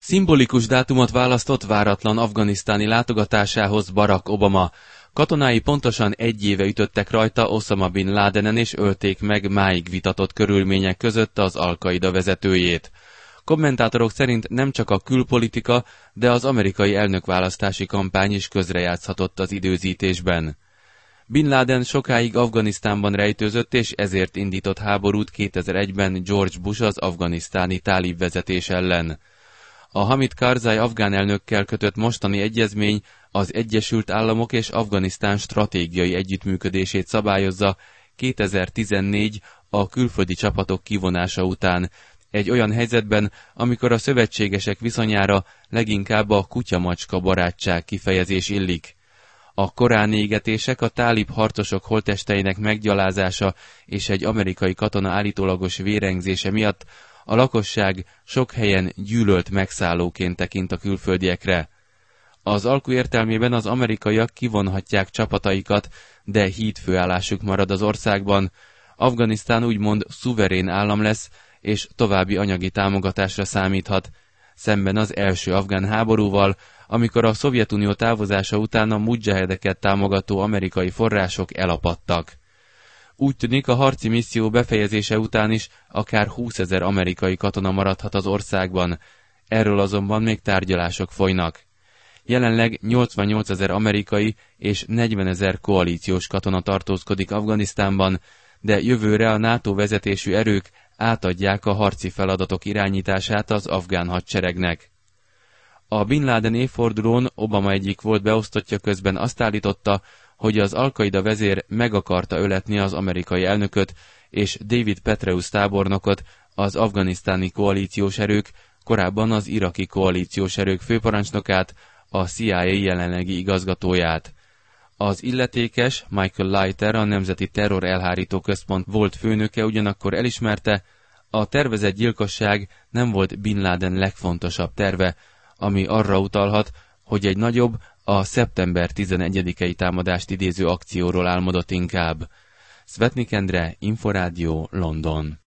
Szimbolikus dátumot választott váratlan afganisztáni látogatásához Barack Obama. Katonái pontosan egy éve ütöttek rajta Osama Bin Ladenen és ölték meg máig vitatott körülmények között az Al-Qaida vezetőjét. Kommentátorok szerint nem csak a külpolitika, de az amerikai elnökválasztási kampány is közrejátszhatott az időzítésben. Bin Laden sokáig Afganisztánban rejtőzött, és ezért indított háborút 2001-ben George Bush az afganisztáni tálib vezetés ellen. A Hamid Karzai afgán elnökkel kötött mostani egyezmény az Egyesült Államok és Afganisztán stratégiai együttműködését szabályozza 2014 a külföldi csapatok kivonása után, egy olyan helyzetben, amikor a szövetségesek viszonyára leginkább a kutya-macska barátság kifejezés illik. A koráni égetések, a tálib harcosok holttesteinek meggyalázása és egy amerikai katona állítólagos vérengzése miatt a lakosság sok helyen gyűlölt megszállóként tekint a külföldiekre. Az alkú értelmében az amerikaiak kivonhatják csapataikat, de hídfőállásuk marad az országban. Afganisztán úgymond szuverén állam lesz, és további anyagi támogatásra számíthat, szemben az első afgán háborúval, amikor a Szovjetunió távozása után a mudzsahedeket támogató amerikai források elapadtak. Úgy tűnik, a harci misszió befejezése után is akár 20 000 amerikai katona maradhat az országban, erről azonban még tárgyalások folynak. Jelenleg 88 000 amerikai és 40 000 koalíciós katona tartózkodik Afganisztánban, de jövőre a NATO vezetésű erők átadják a harci feladatok irányítását az afgán hadseregnek. A Bin Laden évfordulón Obama egyik volt beosztottja közben azt állította, hogy az Al-Qaida vezér meg akarta öletni az amerikai elnököt és David Petraeus tábornokot, az afganisztáni koalíciós erők, korábban az iraki koalíciós erők főparancsnokát, a CIA jelenlegi igazgatóját. Az illetékes, Michael Leiter, a Nemzeti Terror Elhárító Központ volt főnöke ugyanakkor elismerte, a tervezett gyilkosság nem volt Bin Laden legfontosabb terve, ami arra utalhat, hogy egy nagyobb, a szeptember 11-i támadást idéző akcióról álmodott inkább. Szvetnik Endre, Inforádió, London.